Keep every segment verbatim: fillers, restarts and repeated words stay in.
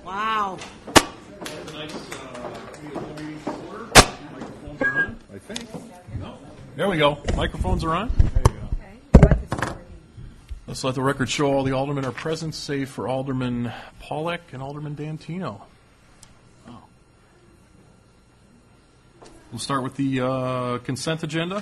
Wow. Nice, uh, order. Microphones are on, I think. No. There we go. Microphones are on. There you go. Let's let the record show all the aldermen are present, save for Alderman Pollack and Alderman Dantino. Wow. We'll start with the uh, consent agenda.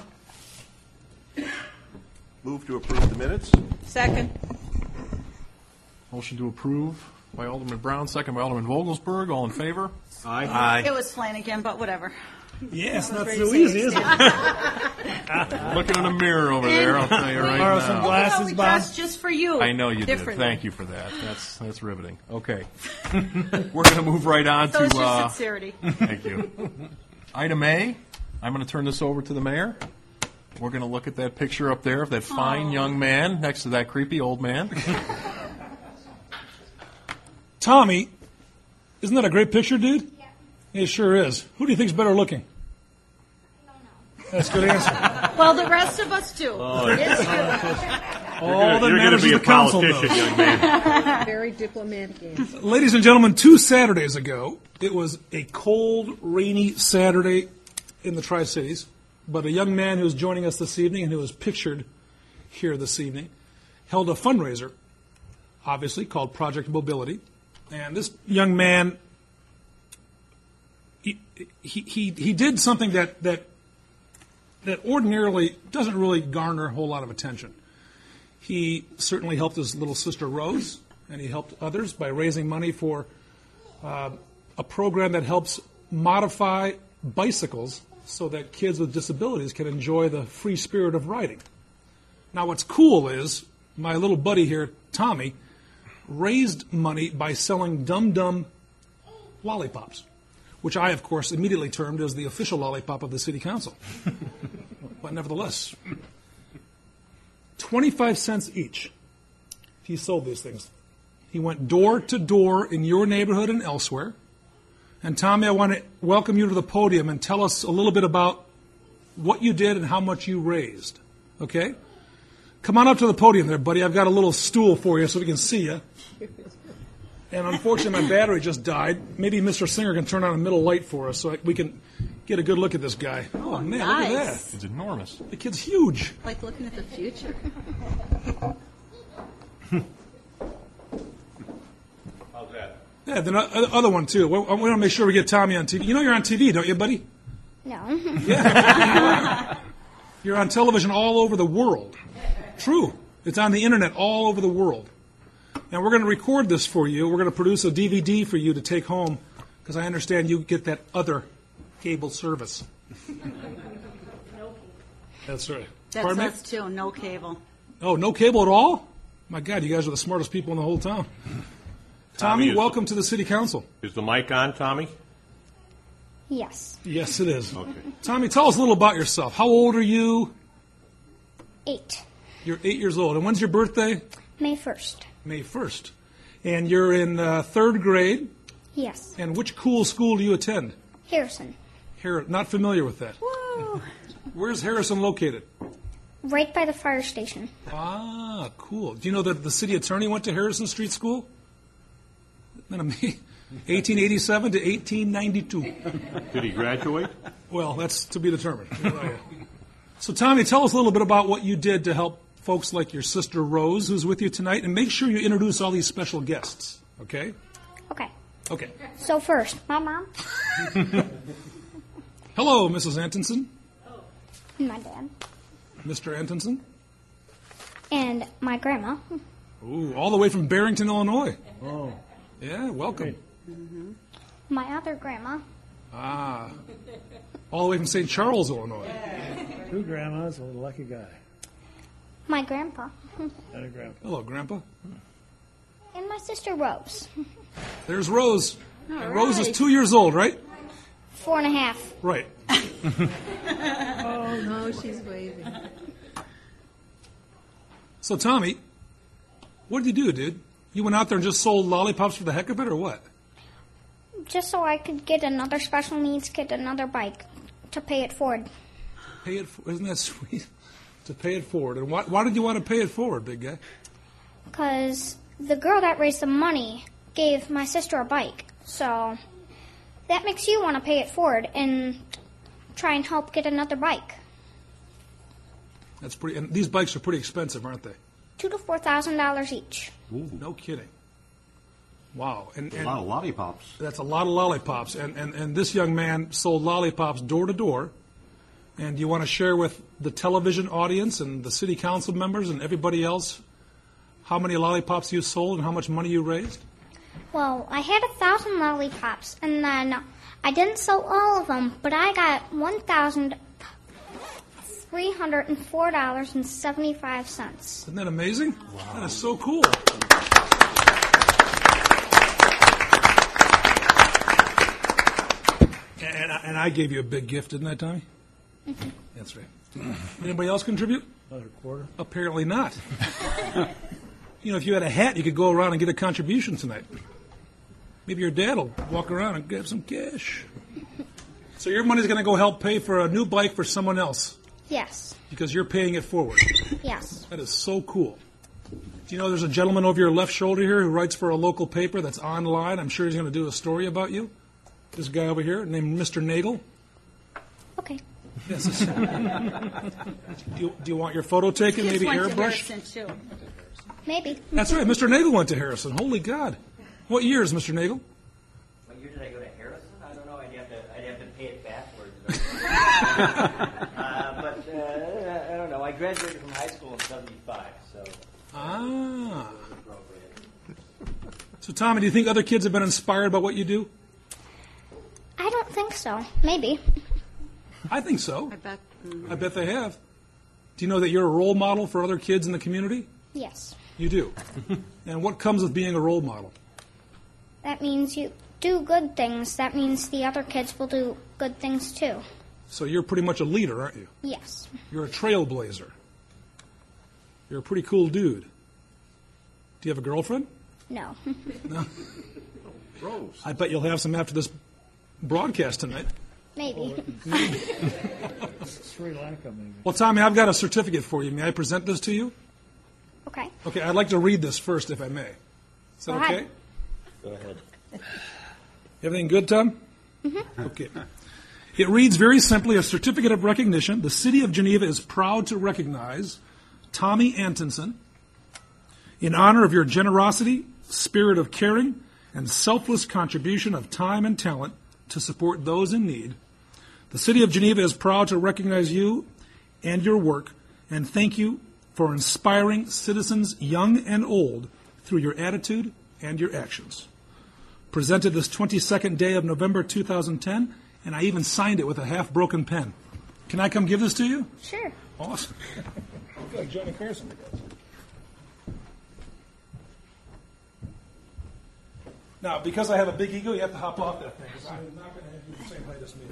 Move to approve the minutes. Second. Motion to approve by Alderman Brown, second by Alderman Vogelsberg. All in favor? Aye. It was Flanagan, but whatever. Yeah, it's I was not ready so to say easy, is it? Looking in the mirror over there, I'll tell you right Borrow now. some Oh, glasses, no, we Bob. dressed just for you. I know you did. differently. Thank you for that. That's that's riveting. Okay. We're going to move right on So to... it's your uh, sincerity. Thank you. Item A, I'm going to turn this over to the mayor. We're going to look at that picture up there of that fine Aw. young man next to that creepy old man. Tommy, isn't that a great picture, dude? Yeah. It sure is. Who do you think's better looking? I don't know. That's a good answer. Well, the rest of us do. Oh, It's true. All that You're going matters to is be the a council politician, knows. young man. Very diplomatic answer. Ladies and gentlemen, two Saturdays ago, it was a cold, rainy Saturday in the Tri-Cities, but a young man who is joining us this evening and who is pictured here this evening held a fundraiser, obviously, called Project Mobility. And this young man, he, he, he, he did something that, that, that ordinarily doesn't really garner a whole lot of attention. He certainly helped his little sister Rose, and he helped others by raising money for uh, a program that helps modify bicycles so that kids with disabilities can enjoy the free spirit of riding. Now, what's cool is my little buddy here, Tommy, raised money by selling Dum Dum lollipops, which I, of course, immediately termed as the official lollipop of the city council. But nevertheless, twenty-five cents each. He sold these things. He went door to door in your neighborhood and elsewhere. And Tommy, I want to welcome you to the podium and tell us a little bit about what you did and how much you raised. Okay? Come on up to the podium there, buddy. I've got a little stool for you so we can see you. And unfortunately, my battery just died. Maybe Mister Singer can turn on a middle light for us so we can get a good look at this guy. Oh, man, look at nice. that. It's enormous. The kid's huge. Like looking at the future. How's that? Yeah, the o- other one, too. We, we want to make sure we get Tommy on T V. You know you're on T V, don't you, buddy? No. You're on television all over the world. True. It's on the internet all over the world. And we're going to record this for you. We're going to produce a D V D for you to take home because I understand you get that other cable service. That's right. That's Pardon me? us too. No cable. Oh, no cable at all? My God, you guys are the smartest people in the whole town. Tommy, Tommy is- welcome to the city council. Is the mic on, Tommy? Yes. Yes, it is. Okay. Tommy, tell us a little about yourself. How old are you? Eight. You're eight years old. And when's your birthday? May first. May first. And you're in uh, third grade. Yes. And which cool school do you attend? Harrison. Har- not familiar with that. Woo. Where's Harrison located? Right by the fire station. Ah, cool. Do you know that the city attorney went to Harrison Street School? Isn't that amazing? eighteen eighty-seven to eighteen ninety-two. Did he graduate? Well, that's to be determined. So, Tommy, tell us a little bit about what you did to help folks like your sister Rose, who's with you tonight, and make sure you introduce all these special guests, okay? Okay. Okay. So first, my mom Hello, Missus Antonson, and my dad Mister Antonson. and my grandma. Ooh, all the way from Barrington, Illinois. Oh. Yeah, welcome. My other grandma. Ah. All the way from Saint Charles, Illinois. Two grandmas and a lucky guy. My grandpa. And a grandpa. Hello, Grandpa. And my sister Rose. There's Rose. All And Rose is right. two years old, right? Four and a half. Right. Oh, no, she's waving. So, Tommy, what did you do, dude? You went out there and just sold lollipops for the heck of it, or what? Just so I could get another special needs kid, another bike to pay it forward. Pay it. For, isn't that sweet? To pay it forward. And why, why did you want to pay it forward, big guy? Because the girl that raised the money gave my sister a bike. So that makes you want to pay it forward and try and help get another bike. That's pretty. And these bikes are pretty expensive, aren't they? Two to four thousand dollars each. Ooh, no kidding. Wow. And, A and lot of lollipops. that's a lot of lollipops. And, and, and this young man sold lollipops door to door. And do you want to share with the television audience and the city council members and everybody else how many lollipops you sold and how much money you raised? Well, I had a thousand lollipops, and then I didn't sell all of them, but I got one thousand three hundred and four dollars and seventy-five cents. Isn't that amazing? Wow. That is so cool. And, and I gave you a big gift, didn't I, Tommy? Mm-hmm. That's right. Anybody else contribute? Another quarter. Apparently not. You know, if you had a hat, you could go around and get a contribution tonight. Maybe your dad will walk around and get some cash. So your money's going to go help pay for a new bike for someone else Yes. because you're paying it forward. Yes. That is so cool. Do you know there's a gentleman over your left shoulder here who writes for a local paper that's online? I'm sure he's going to do a story about you. This guy over here named Mister Nagel. Okay. Yes. do, you, do you want your photo taken? Kids Maybe went to airbrush? Harrison, too. Maybe. That's right. Mister Nagel went to Harrison. Holy God. What year is Mister Nagel? What year did I go to Harrison? I don't know. I'd have to, I'd have to pay it backwards. uh, but uh, I don't know. I graduated from high school in seventy-five, so. Ah. So, Tommy, do you think other kids have been inspired by what you do? I don't think so. Maybe. I think so. I bet. mm, I bet they have. Do you know that you're a role model for other kids in the community? Yes. You do. And what comes with being a role model? That means you do good things. That means the other kids will do good things too. So you're pretty much a leader, aren't you? Yes. You're a trailblazer. You're a pretty cool dude. Do you have a girlfriend? No. No. Rose. I bet you'll have some after this broadcast tonight. Maybe. Sri Lanka, maybe. Well, Tommy, I've got a certificate for you. May I present this to you? Okay. Okay, I'd like to read this first, if I may. Is that Go okay? ahead. Go ahead. Everything good, Tom? Mm-hmm. Okay. It reads very simply, a certificate of recognition. The City of Geneva is proud to recognize Tommy Antonsen in honor of your generosity, spirit of caring, and selfless contribution of time and talent to support those in need. The City of Geneva is proud to recognize you and your work, and thank you for inspiring citizens young and old through your attitude and your actions. Presented this twenty-second day of November two thousand ten, and I even signed it with a half-broken pen. Can I come give this to you? Sure. Awesome. I feel like Johnny Carson. Now, because I have a big ego, you have to hop off that thing, because I'm not going to have you the same height as me.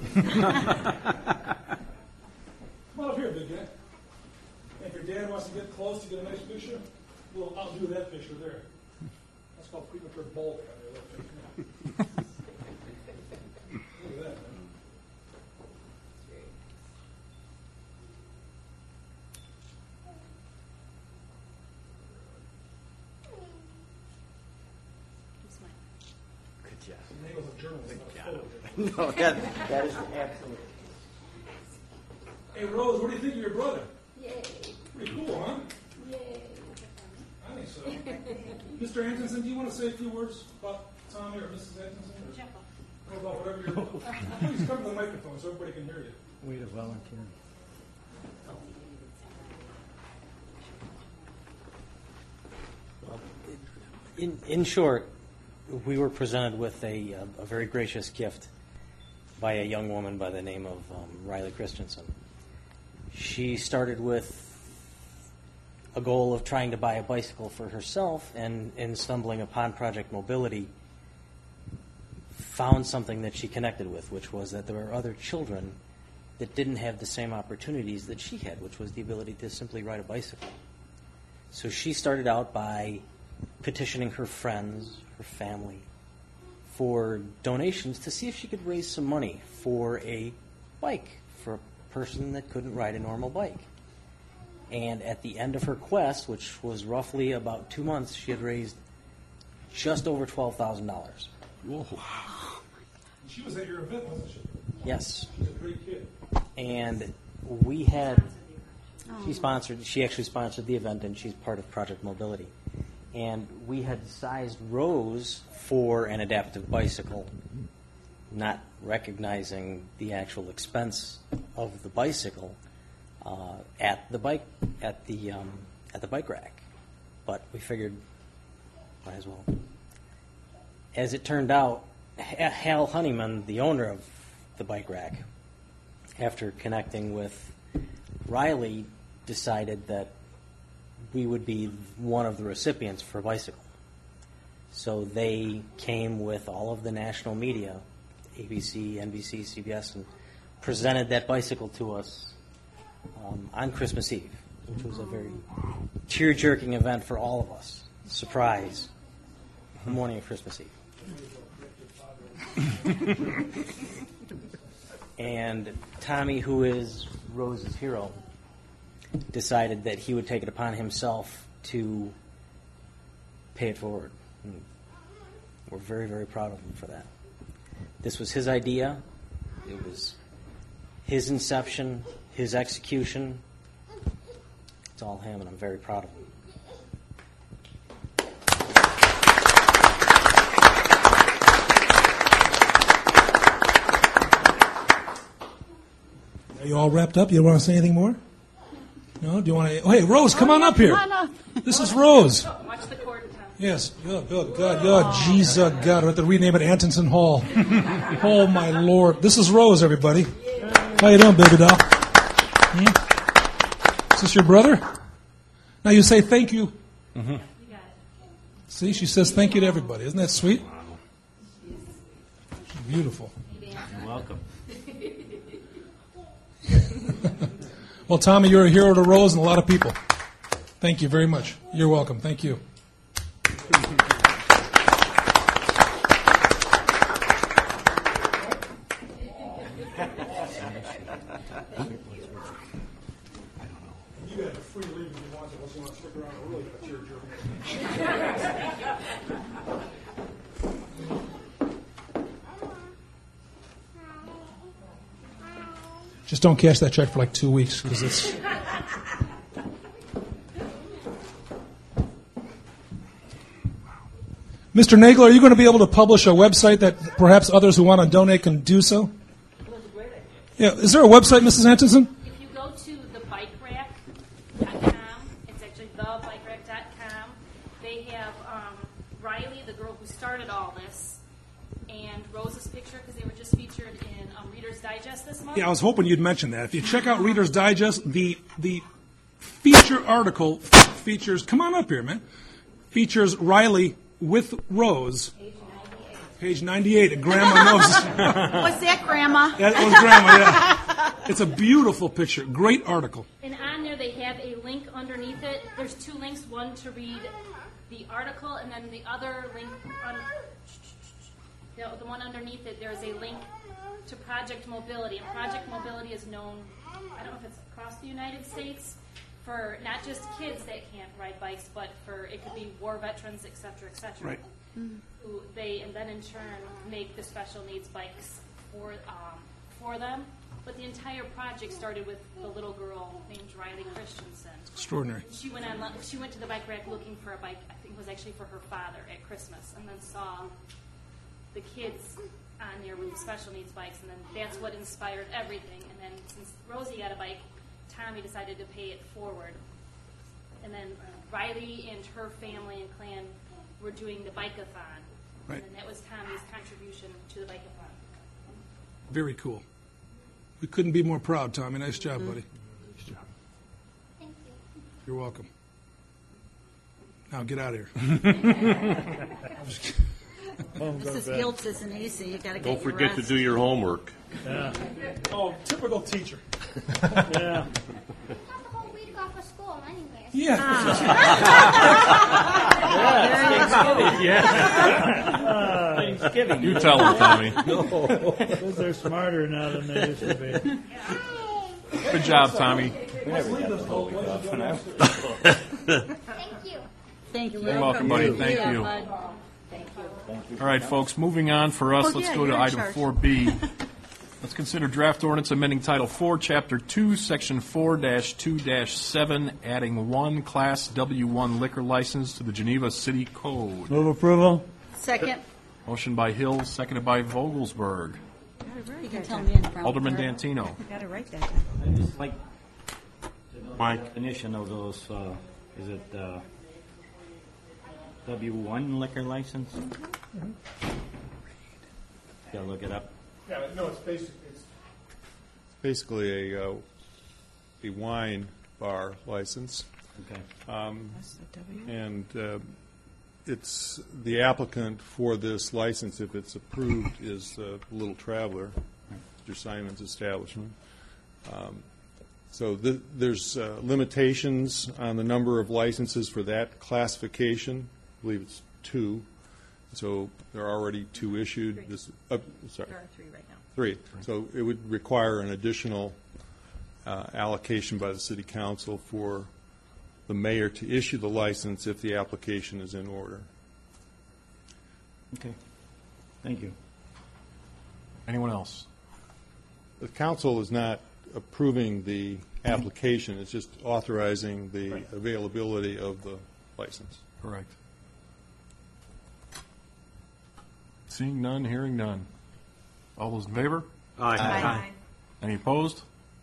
Come on up here, big guy. If your dad wants to get close to get a nice picture, well, I'll do that picture there. That's called premature balding on your left face. Look at that, man. Good job. Nagel's a journalist, not a photo. No, that, that is absolutely. Hey, Rose, what do you think of your brother? Yay. Pretty cool, huh? Yay. I think so. Mister Antonsen, do you want to say a few words about Tommy or Missus Antonsen? Or, or about whatever you're... Please come to the microphone so everybody can hear you. Way to volunteer. In, in short, we were presented with a, a very gracious gift by a young woman by the name of um, Riley Christensen. She started with a goal of trying to buy a bicycle for herself, and in stumbling upon Project Mobility, found something that she connected with, which was that there were other children that didn't have the same opportunities that she had, which was the ability to simply ride a bicycle. So she started out by petitioning her friends, her family, for donations to see if she could raise some money for a bike for a person that couldn't ride a normal bike. And at the end of her quest, which was roughly about two months, she had raised just over twelve thousand dollars. She was at your event, wasn't she? Yes. She's a great kid. And we had, she sponsored, she actually sponsored the event, and she's part of Project Mobility. And we had sized Rose for an adaptive bicycle, not recognizing the actual expense of the bicycle uh, at the bike at the um, at the bike rack. But we figured, might as well. As it turned out, Hal Honeyman, the owner of the bike rack, after connecting with Riley, decided that we would be one of the recipients for a bicycle. So they came with all of the national media, A B C, N B C, C B S, and presented that bicycle to us um, on Christmas Eve, which was a very tear-jerking event for all of us. Surprise. The morning of Christmas Eve. And Tommy, who is Rose's hero, decided that he would take it upon himself to pay it forward. And we're very, very proud of him for that. This was his idea. It was his inception, his execution. It's all him, and I'm very proud of him. Are you all wrapped up? You want to say anything more? No? Do you want to? Oh, hey, Rose, come on up here. Come on up. This is Rose. Watch the cord, Tom. Yes. Good, good, good, good. Jeez, uh, God, I have to rename it Antonson Hall. Oh, my Lord. This is Rose, everybody. How you doing, baby doll? Hmm? Is this your brother? Now you say thank you. Mm-hmm. See, she says thank you to everybody. Isn't that sweet? She's beautiful. You're welcome. Well, Tommy, you're a hero to Rose and a lot of people. Thank you very much. You're welcome. Thank you. You got a free leave if you want to, unless you want to stick around and really cut your jerk. Just don't cash that check for like two weeks because it's. Mister Nagel, are you going to be able to publish a website that perhaps others who want to donate can do so? Yeah, is there a website, Missus Antonson? If you go to the bike rack dot com, it's actually the bike rack dot com. They have um, Riley, the girl who started all this, and Rose's picture because they were just featured in um, Reader's Digest this month. Yeah, I was hoping you'd mention that. If you check out Reader's Digest, the the feature article features. Come on up here, man. Features Riley with Rose. Page ninety-eight. And Grandma knows. Was that Grandma? That was Grandma. Yeah. It's a beautiful picture. Great article. And on there they have a link underneath it. There's two links, one to read the article, and then the other link, on, the, the one underneath it, there's a link to Project Mobility. And Project Mobility is known, I don't know if it's across the United States, for not just kids that can't ride bikes, but for, it could be war veterans, et cetera, et cetera. Right. Who they, and then in turn, make the special needs bikes for um, for them. But the entire project started with the little girl named Riley Christensen. Extraordinary. She went on. She went to the bike rack looking for a bike. I think it was actually for her father at Christmas, and then saw the kids on there with the special needs bikes, and then that's what inspired everything. And then since Rosie got a bike, Tommy decided to pay it forward. And then Riley and her family and clan were doing the bike-a-thon. Right. And that was Tommy's contribution to the bike-a-thon. Very cool. We couldn't be more proud, Tommy. Nice job, buddy. Thank you. You're welcome. Now get out of here. Missus Giltz isn't easy. You got to get Don't your forget to rest. do your homework. Oh, typical teacher. Not the whole week off of school, anyways. Yeah. You tell him, Tommy. Kids are smarter now than they used to be. Good job, Tommy. Thank you. Thank you. You're welcome, buddy. Thank Yeah, you. bud. All right, folks, moving on for us, Oh, let's yeah, go to you're in item charge. four B. Let's consider draft ordinance amending Title four, Chapter two, Section four two seven, adding one Class W one liquor license to the Geneva City Code. Move approval. Second. Motion by Hill, seconded by Vogelsberg. You can tell me in front. Alderman Dantino. Got it right that time. I just like Mike. definition of those, uh, is it, uh, W one liquor license? Gotta look it up. Yeah, no, it's basically, it's basically a, uh, a wine bar license. Okay. Um, and uh, it's the applicant for this license, if it's approved, is uh, Little Traveler, Mister Simon's establishment. Um, so th- there's uh, limitations on the number of licenses for that classification. I believe it's two. So there are already two issued. Three. This, uh, sorry. There are three right now. Three. So it would require an additional uh, allocation by the city council for the mayor to issue the license if the application is in order. Okay. Thank you. Anyone else? The council is not approving the application, it's just authorizing the Right. availability of the license. Correct. Seeing none, hearing none. All those in favor? Aye. Aye. Any opposed?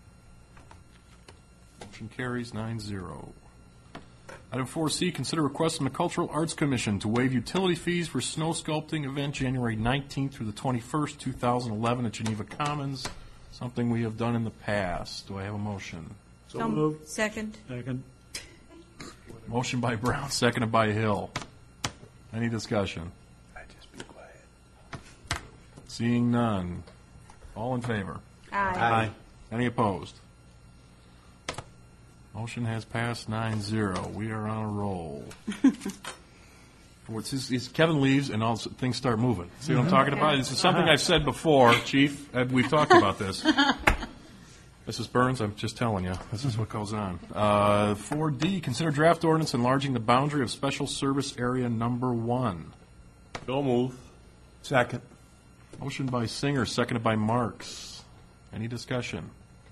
Motion carries nine zero. Item four C, consider request from the Cultural Arts Commission to waive utility fees for snow sculpting event January nineteenth through the twenty-first, two thousand eleven at Geneva Commons, something we have done in the past. Do I have a motion? So moved. Second. Second. Motion by Brown, seconded by Hill. Any discussion? Seeing none. All in favor? Aye. Any opposed? Motion has passed nine zero. We are on a roll. It's just- it's- Kevin leaves and all things start moving. See what I'm talking about? This is something I've said before, Chief. Uh, We've talked about this. Missus Burns, I'm just telling you, this is what goes on. Uh, four D, consider draft ordinance enlarging the boundary of Special Service Area Number One. So move. Second. Motion by Singer, seconded by Marks. Any discussion?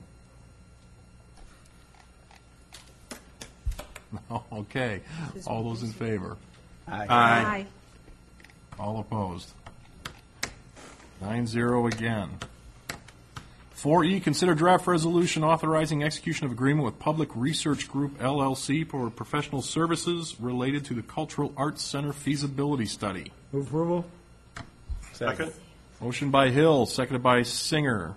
No? Okay. All those in favor? Aye. All opposed? Nine zero again. Four E, consider draft resolution authorizing execution of agreement with Public Research Group L L C for professional services related to the Cultural Arts Center feasibility study. Move approval. Second. Motion by Hill, seconded by Singer.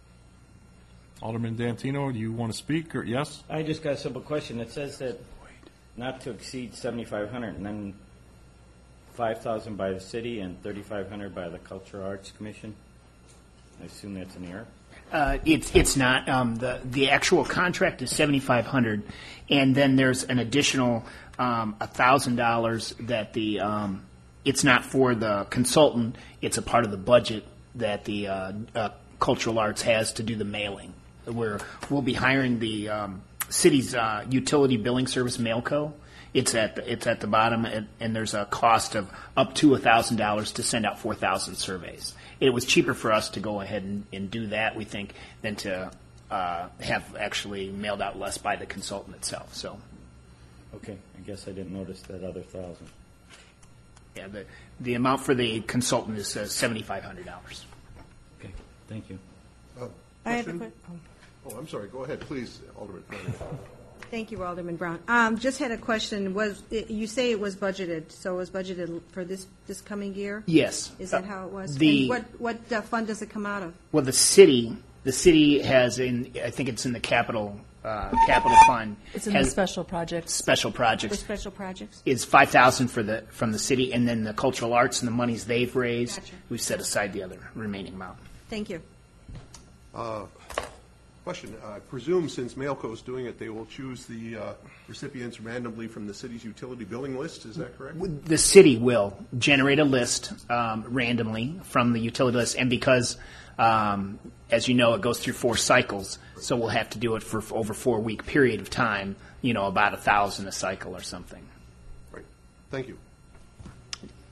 Alderman Dantino, do you want to speak, or yes? I just got a simple question. It says that not to exceed seventy-five hundred, and then five thousand by the city and thirty-five hundred by the Cultural Arts Commission. I assume that's an error. Uh, it's it's not. Um, the the actual contract is seventy five hundred, and then there's an additional um, a thousand dollars that the um, it's not for the consultant. It's a part of the budget that the uh, uh, Cultural Arts has to do the mailing. Where we'll be hiring the um, city's uh, utility billing service, Mailco. It's at the, it's at the bottom, and, and there's a cost of up to a thousand dollars to send out four thousand surveys. It was cheaper for us to go ahead and, and do that, we think, than to uh, have actually mailed out less by the consultant itself. So, Okay, I guess I didn't notice that other thousand. yeah, the the amount for the consultant is uh, seventy five hundred dollars. Okay, thank you. I have a quick. Oh, I'm sorry. Go ahead, please, Alderman. Thank you, Alderman Brown. Um, just had a question. Was it, you say it was budgeted? So it was budgeted for this this coming year? Yes. Is that Uh, how it was? the- and what what uh, fund does it come out of? Well, the city the city has in I think it's in the capital uh, capital fund. It's in has the special projects. special For projects. special projects. Is five thousand for the from the city, and then the cultural arts and the monies they've raised, Gotcha. we've set aside the other remaining amount. Thank you. Uh, Question, I presume since Mailco is doing it, they will choose the uh, recipients randomly from the city's utility billing list, is that correct? The city will generate a list um, randomly from the utility list, and because, um, as you know, it goes through four cycles, so we'll have to do it for, for over four week period of time. You know, about a thousand a cycle or something. Right. Thank you.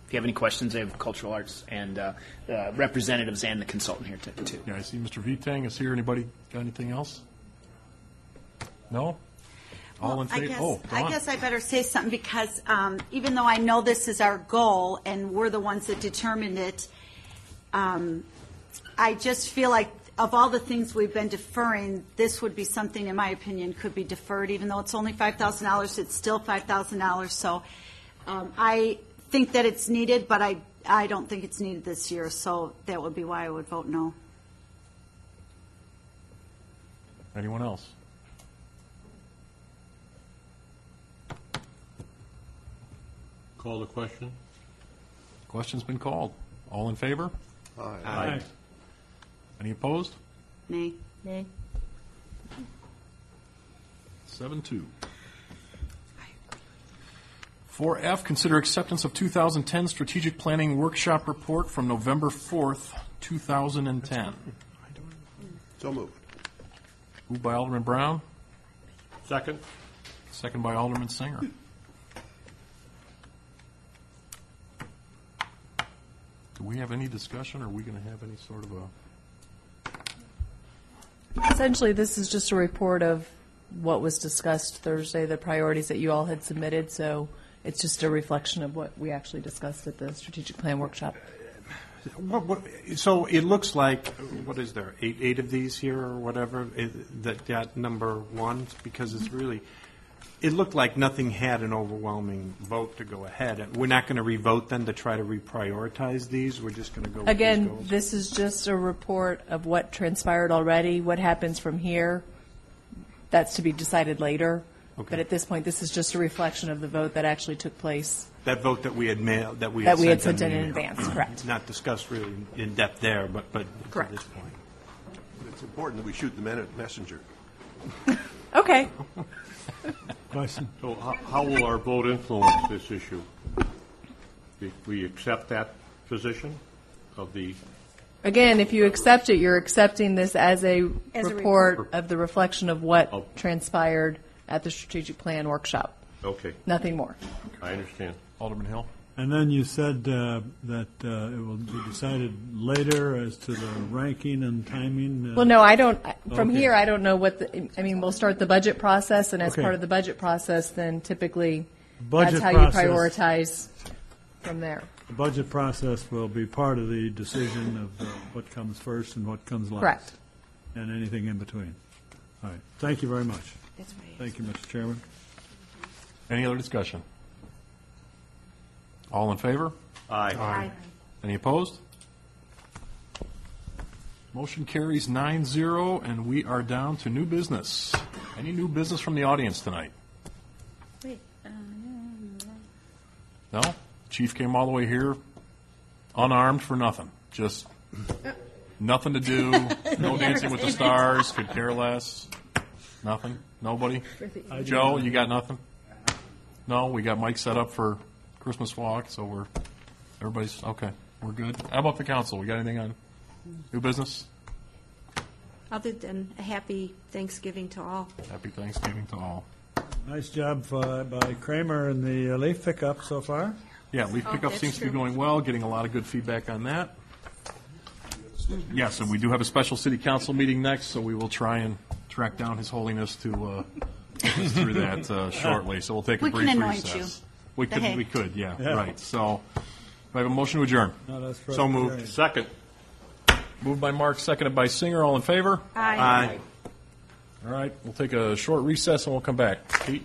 if you have any questions, I have cultural arts and uh, uh, representatives and the consultant here t- too. Yeah, I see Mister Vitang is here. Anybody got anything else? No? All Well, in I favor? guess, Oh, I Dawn. guess I better say something because um, even though I know this is our goal and we're the ones that determined it, um, I just feel like of all the things we've been deferring, this would be something, in my opinion, could be deferred. Even though it's only five thousand dollars, it's still five thousand dollars. So um, I think that it's needed, but I, I don't think it's needed this year. So that would be why I would vote no. Anyone else? Call the question. Question's been called. All in favor? Aye. Aye. Any opposed? Nay. Nay. Seven two. Four F, consider acceptance of two thousand ten Strategic Planning Workshop Report from November fourth, two thousand ten. So moved. Moved by Alderman Brown, Second. second by Alderman Singer. Do we have any discussion, or are we going to have any sort of a... Essentially, this is just a report of what was discussed Thursday, the priorities that you all had submitted, so it's just a reflection of what we actually discussed at the strategic plan workshop. What, what, so it looks like, what is there, eight, eight of these here or whatever, it, that, that number one, because it's really, it looked like nothing had an overwhelming vote to go ahead. We're not going to re-vote then to try to reprioritize these? We're just going to go with these Again, goals? this is just a report of what transpired already. What happens from here, that's to be decided later. Okay. But at this point, this is just a reflection of the vote that actually took place. That vote that we had mailed, that we That had we had sent sent them in email. advance, correct. Not discussed really in depth there, but, but Correct. to this point. It's important that we shoot the men at messenger. Okay. Question. So how, how will our vote influence this issue? We, we accept that position of the, Again, if you accept it, you're accepting this as a As a report report. of the reflection of what Oh. transpired at the strategic plan workshop. okay, Nothing more. I understand. Alderman Hill? And then you said uh, that uh, it will be decided later as to the ranking and timing. uh, Well, no, I don't, from Okay. here, I don't know what the, I mean, we'll start the budget process, and as Okay. part of the budget process, then typically, Budget that's how you process. prioritize from there. The budget process will be part of the decision of uh, what comes first and what comes last. Correct. And anything in between. All right. Thank you very much. That's right. Thank you, Mister Chairman. Any other discussion? All in favor? Aye. Aye. Any opposed? Motion carries nine zero, and we are down to new business. Any new business from the audience tonight? Wait. Uh, No? Chief came all the way here unarmed for nothing. Just nothing to do. No Dancing with the Stars. Could care less. Nothing? Nobody? Joe, you got nothing? No? We got Mike set up for Christmas walk, so we're, everybody's, okay, we're good. How about the council? We got anything on new business? Other than a happy Thanksgiving to all. Happy Thanksgiving to all. Nice job uh, by Kramer and the uh, leaf pickup so far. Yeah, leaf Oh, pickup that's seems to be true. going well, getting a lot of good feedback on that. Yes, and we do have a special city council meeting next, so we will try and track down His Holiness to uh, take us through that uh, shortly. So we'll take a We brief can anoint recess. you. We The could, hay. we could, yeah, Yeah. right. So, do I have a motion to adjourn? No, that's for So us moved. today. Second. Moved by Mark, seconded by Singer. All in favor? Aye. All right, we'll take a short recess and we'll come back. Pete?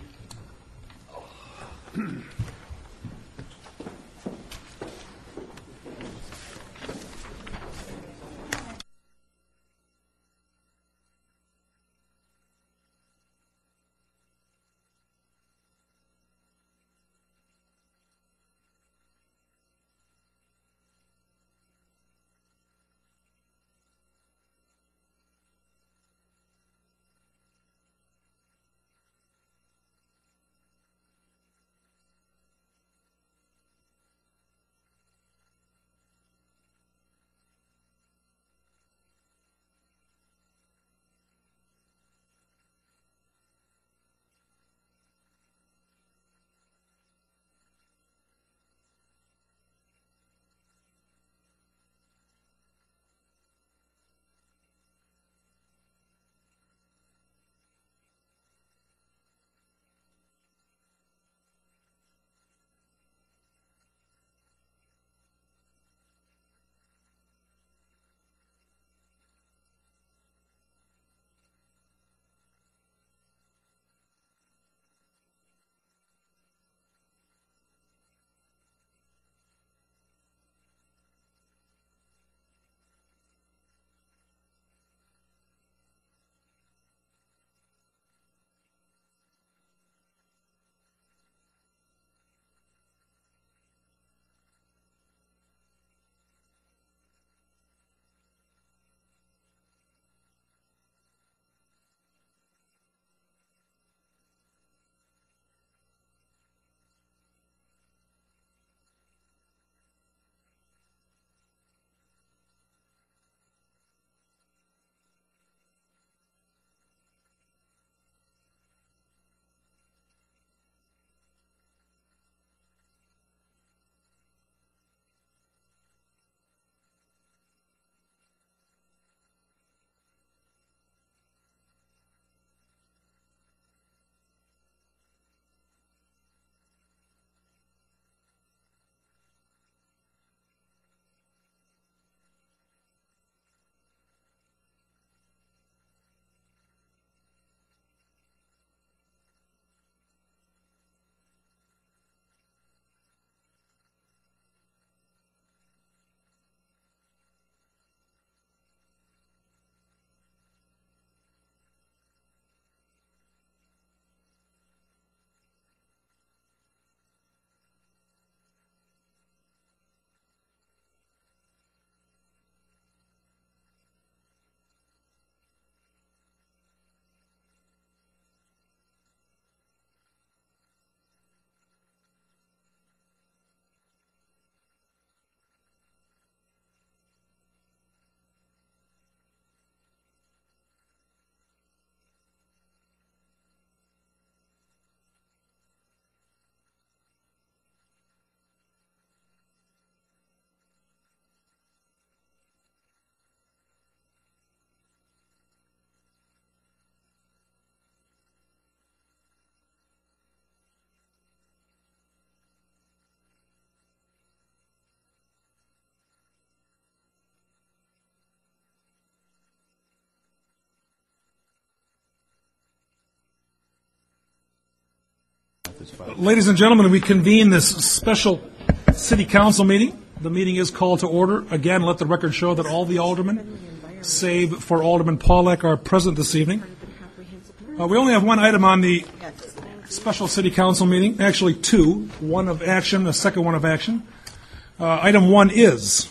Ladies and gentlemen, we convene this special city council meeting. The meeting is called to order. Again, let the record show that all the aldermen, save for Alderman Pollack, are present this evening. Uh, we only have one item on the special city council meeting, actually two, one of action, a second one of action. Uh, item one is,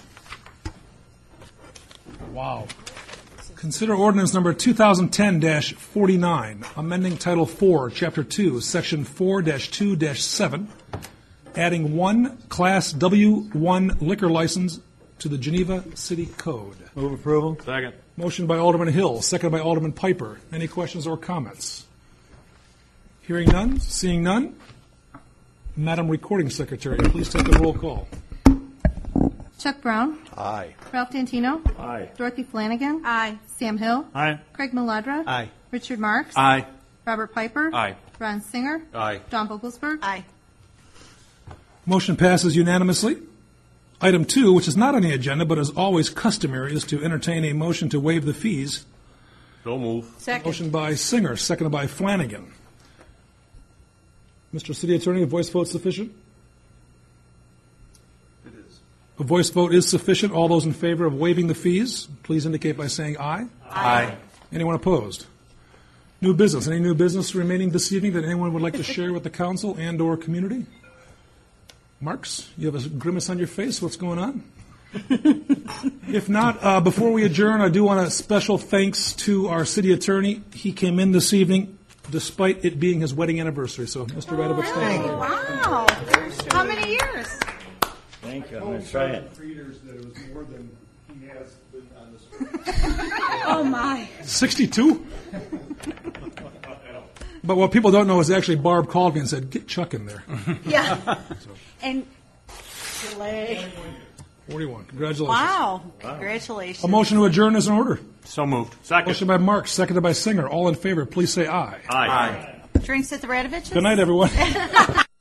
wow, consider ordinance number two thousand ten dash forty-nine, amending Title four, Chapter two, Section four dash two dash seven, adding one Class W one liquor license to the Geneva City Code. Move approval. Second. Motion by Alderman Hill, seconded by Alderman Piper. Any questions or comments? Hearing none, seeing none. Madam Recording Secretary, please take the roll call. Chuck Brown. Aye. Ralph D'Antino. Aye. Dorothy Flanagan. Aye. Sam Hill. Aye. Craig Maladra. Aye. Richard Marks. Aye. Robert Piper. Aye. Ron Singer. Aye. Don Vogelsberg. Aye. Motion passes unanimously. Item two, which is not on the agenda but is always customary, is to entertain a motion to waive the fees. So move. Second. Motion by Singer, seconded by Flanagan. Mister City Attorney, a voice vote sufficient? It is. A voice vote is sufficient. All those in favor of waiving the fees, please indicate by saying aye. Aye. Anyone opposed? New business. Any new business remaining this evening that anyone would like to share with the council and or community? Marks, you have a grimace on your face. What's going on? If not, uh, before we adjourn, I do want a special thanks to our city attorney. He came in this evening despite it being his wedding anniversary. So, Mister Radovich, thank you. Wow. How many years? Thank you. I'm going to try it. Readers that it was more than he has been on this. Oh, my. sixty-two? But what people don't know is actually Barb called me and said, get Chuck in there. Yeah. And delay. forty-one. Congratulations. Wow, congratulations. A motion to adjourn is in order. So moved. Second. Motion by Marks, seconded by Singer. All in favor, please say aye. Aye. Drinks at the Radoviches? Good night, everyone.